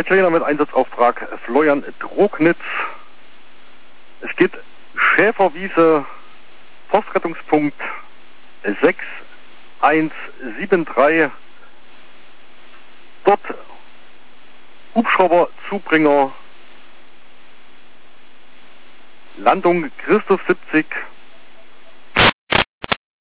Leitstelle mit Einsatzauftrag Florian Drognitz. Es geht Schäferwiese, Forstrettungspunkt 6173. Dort Hubschrauberzubringer, Landung Christus 70.